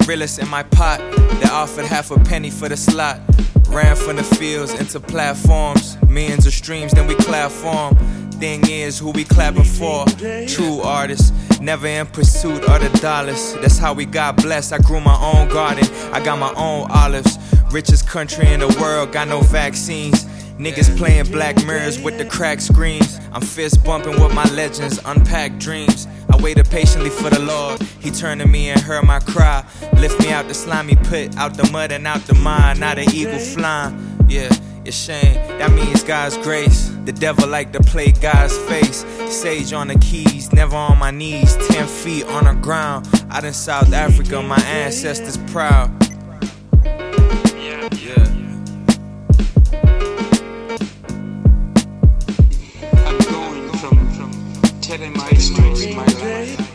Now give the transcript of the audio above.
realest in my pot. They offered half a penny for the slot. Ran from the fields into platforms. Millions of streams, then we clap for 'em. Thing is, who we clapping for? True artists, never in pursuit of the dollars. That's how we got blessed. I grew my own garden, I got my own olives. Richest country in the world, got no vaccines. Niggas playing Black Mirrors with the cracked screens. I'm fist bumping with my legends, unpacked dreams. I waited patiently for the Lord. He turned to me and heard my cry. Lift me out the slimy pit, out the mud and out the mine. Not an eagle flying, yeah, it's shame. That means God's grace. The devil like to play God's face. Sage on the keys, never on my knees. 10 feet on the ground. Out in South Africa, my ancestors proud. Yeah. I'm going from telling my story, my life.